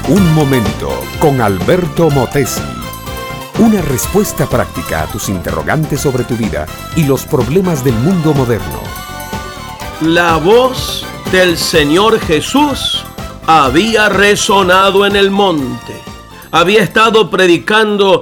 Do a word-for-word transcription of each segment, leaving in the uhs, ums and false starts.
Un momento con Alberto Motesi. Una respuesta práctica a tus interrogantes sobre tu vida y los problemas del mundo moderno. La voz del Señor Jesús había resonado en el monte. Había estado predicando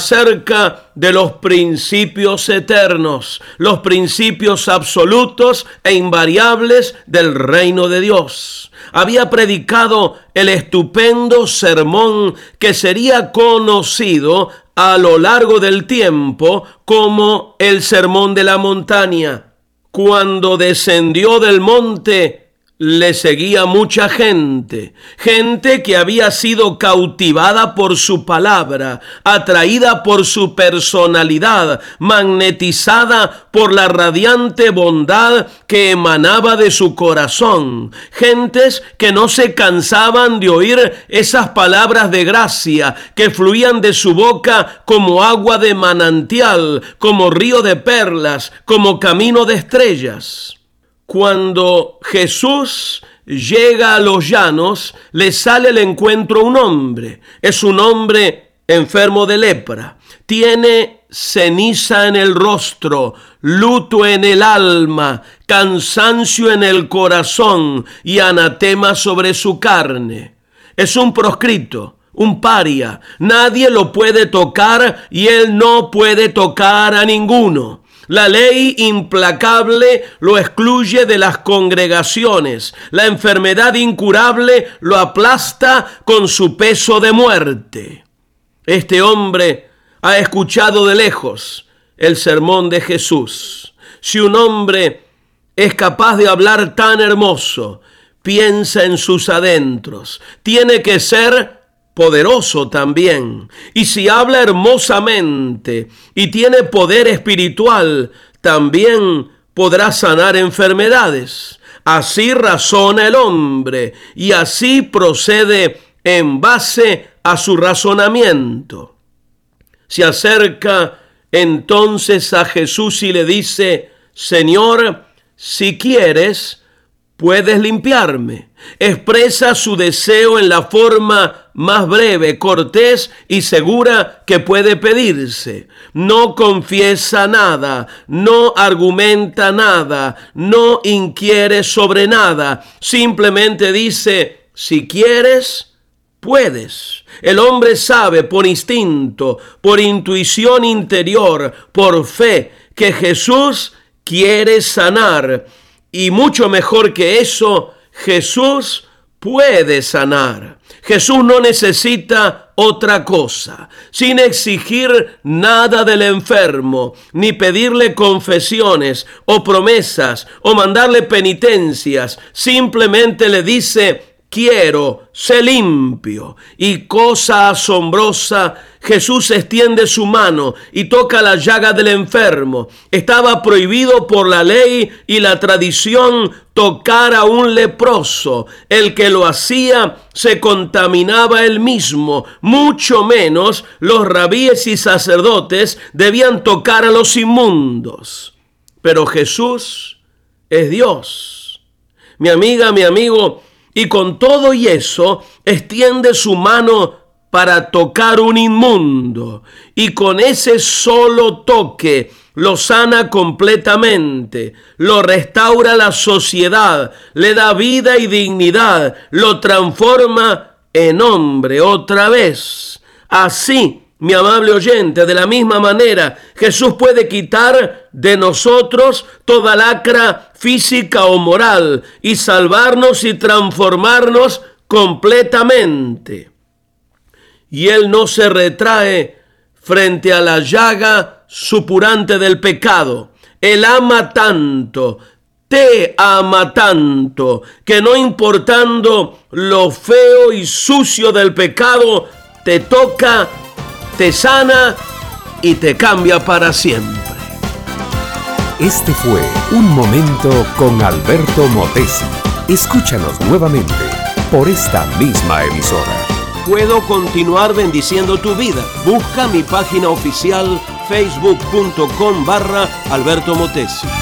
acerca de los principios eternos, los principios absolutos e invariables del reino de Dios. Había predicado el estupendo sermón que sería conocido a lo largo del tiempo como el Sermón de la Montaña. Cuando descendió del monte, le seguía mucha gente, gente que había sido cautivada por su palabra, atraída por su personalidad, magnetizada por la radiante bondad que emanaba de su corazón, gentes que no se cansaban de oír esas palabras de gracia que fluían de su boca como agua de manantial, como río de perlas, como camino de estrellas. Cuando Jesús llega a los llanos, le sale al encuentro un hombre. Es un hombre enfermo de lepra. Tiene ceniza en el rostro, luto en el alma, cansancio en el corazón y anatema sobre su carne. Es un proscrito, un paria. Nadie lo puede tocar y él no puede tocar a ninguno. La ley implacable lo excluye de las congregaciones. La enfermedad incurable lo aplasta con su peso de muerte. Este hombre ha escuchado de lejos el sermón de Jesús. Si un hombre es capaz de hablar tan hermoso, piensa en sus adentros. Tiene que ser poderoso también. Y si habla hermosamente y tiene poder espiritual, también podrá sanar enfermedades. Así razona el hombre y así procede en base a su razonamiento. Se acerca entonces a Jesús y le dice: Señor, si quieres, puedes limpiarme. Expresa su deseo en la forma más breve, cortés y segura que puede pedirse. No confiesa nada, no argumenta nada, no inquiere sobre nada. Simplemente dice: si quieres, puedes. El hombre sabe por instinto, por intuición interior, por fe, que Jesús quiere sanar. Y mucho mejor que eso, Jesús puede sanar. Jesús no necesita otra cosa, sin exigir nada del enfermo, ni pedirle confesiones o promesas o mandarle penitencias. Simplemente le dice: quiero, sé limpio. Y cosa asombrosa, Jesús extiende su mano y toca la llaga del enfermo. Estaba prohibido por la ley y la tradición tocar a un leproso. El que lo hacía se contaminaba él mismo. Mucho menos los rabíes y sacerdotes debían tocar a los inmundos. Pero Jesús es Dios. Mi amiga, mi amigo, y con todo y eso, extiende su mano para tocar un inmundo. Y con ese solo toque lo sana completamente, lo restaura la sociedad, le da vida y dignidad, lo transforma en hombre otra vez. Así, mi amable oyente, de la misma manera, Jesús puede quitar de nosotros toda lacra física o moral y salvarnos y transformarnos completamente. Y Él no se retrae frente a la llaga supurante del pecado. Él ama tanto, te ama tanto, que no importando lo feo y sucio del pecado, te toca, te sana y te cambia para siempre. Este fue Un Momento con Alberto Motesi. Escúchanos nuevamente por esta misma emisora. Puedo continuar bendiciendo tu vida. Busca mi página oficial facebook punto com barra Alberto Motesi.